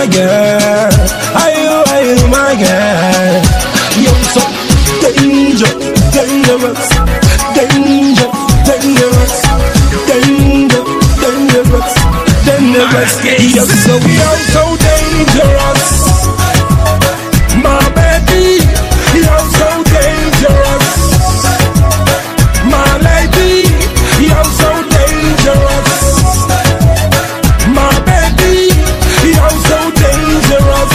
girl? Are you my girl? You're so dangerous, dangerous, dangerous, dangerous, dangerous, dangerous. You're so dangerous, my baby. You're so dangerous, my lady. You're so dangerous, my baby. You're so dangerous,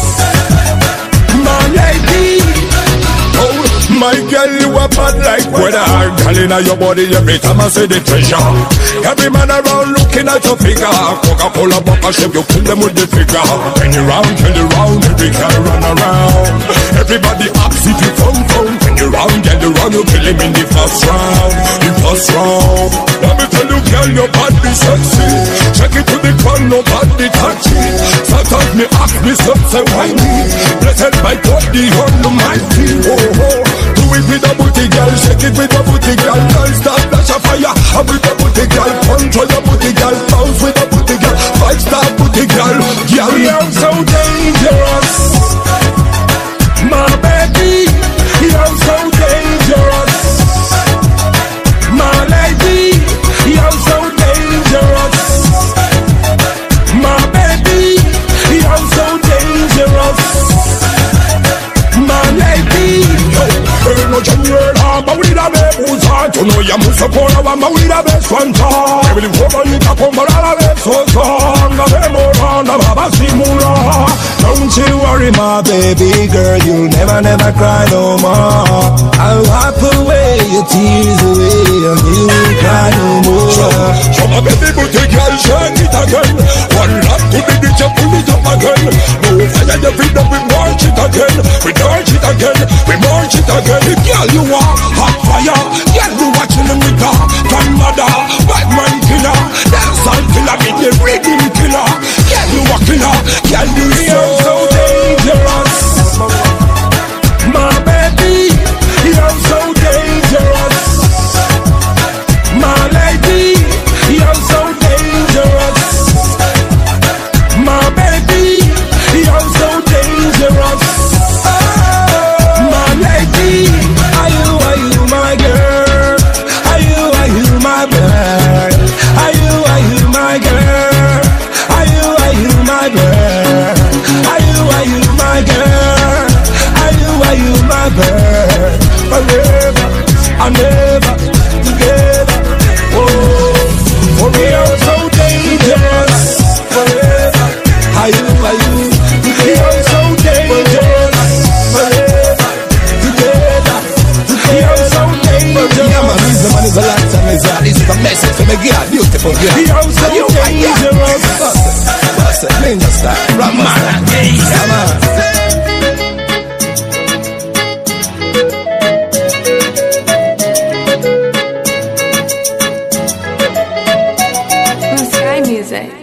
my lady. Oh, my girl, you are bad like weather. Girl, inna your body every time I say the treasure. Every man around looking at your figure. Coca-Cola buck shape, you kill them with the figure. Turn it round, every girl run around. Everybody asks if you phone. Turn it round, you kill him in the first round. The first round. Let me tell you, girl, your body sexy. Check it to the ground, nobody touch it. Sometimes me ask myself, say why me? Blessed by God, the Almighty. Oh, oh. Do it with a booty, girl. Shake it with a booty, girl. Don't stop, flash a fire. And with a booty, girl. Control your booty, girl. Bounce with a booty, girl. 5-star booty, girl. Girl, you're so dangerous, my baby. You're so dangerous, my lady. You're so dangerous, my baby. You're so dangerous, my lady. No general, but we da be who's hard to know you must support our man. We da best one time. Every woman you tap on, but all of them so strong. The more on the Baba Simula. Don't you worry, my baby girl. You'll never cry no more. I'll wipe away your tears away, and you won't cry no more. Show my baby booty girl, shake it again. One lap to the ditch, pull it up again. No fire, the freedom, we march it again. We march it again, we march it again. Girl, you are hot fire. Girl, you watching them with her grandmother, bad man killer, dancehall killer, be the rhythm killer. Girl, you a killer. Girl, you so dangerous, my baby. You're so dangerous, my lady. You're so dangerous, my baby. You're so dangerous, my lady. Are you my girl? Are you my girl? Are you my girl? Are you my girl? Are you my girl? Are you my girl? Forever and ever together. Oh, for we are so dangerous. Forever. Are you? We are so dangerous. Forever together. We are so dangerous. Yeah, man, this man is a lifetime. This is a message for me, girl, beautiful girl. We are so dangerous. Bust it, ninja style, rapper style. Yeah, man. Sky Music.